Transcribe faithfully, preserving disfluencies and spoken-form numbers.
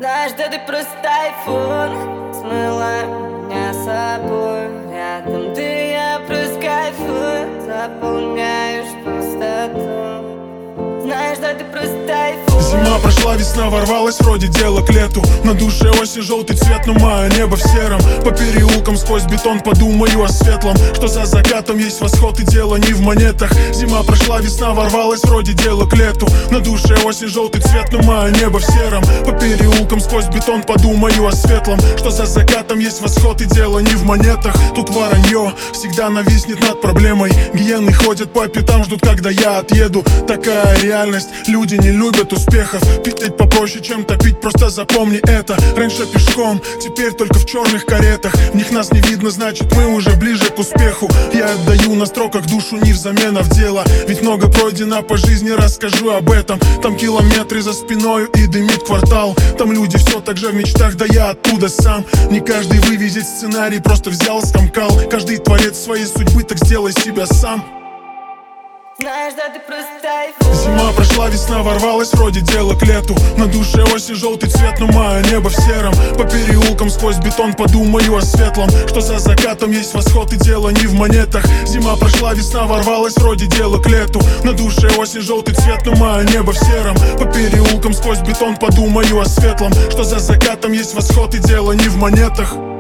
Знаешь, да ты просто тайфун, смыла меня с собой. Рядом ты, я просто кайфую, заполняешь пустоту. Знаешь, да ты просто тайфун. Зима прошла, весна ворвалась, вроде дело к лету. На душе осень, желтый цвет, но мое небо в сером. По переулкам сквозь бетон подумаю о светлом. Что за закатом есть восход, и дело не в монетах. Зима прошла, весна ворвалась, вроде дело к лету. На душе осень, желтый цвет, но мое небо в сером. По переулкам сквозь бетон подумаю о светлом. Что за закатом есть восход, и дело не в монетах. Тут воронье всегда нависнет над проблемой. Гиены ходят по пятам, ждут, когда я отъеду. Такая реальность, люди не любят успехов. Пить попроще, чем топить, просто запомни это. Раньше пешком, теперь только в черных каретах. В них нас не видно, значит мы уже ближе к успеху. Я отдаю на строках душу не взамен, а в дело. Ведь много пройдено по жизни, расскажу об этом. Там километры за спиною и дымит квартал. Там люди все так же в мечтах, да я оттуда сам. Не каждый вывезет сценарий, просто взял, скомкал. Каждый творец своей судьбы, так сделай себя сам. Знаешь, да ты просто тайфун. Зима прошла, весна ворвалась, вроде дело к лету. На душе осень, желтый цвет, но мое небо в сером. По переулкам сквозь бетон подумаю о светлом. Что за закатом есть восход, и дело не в монетах. Зима прошла, весна ворвалась, вроде дело к лету. На душе осень, желтый цвет, но мое небо в сером. По переулкам сквозь бетон подумаю о светлом. Что за закатом есть восход, и дело не в монетах.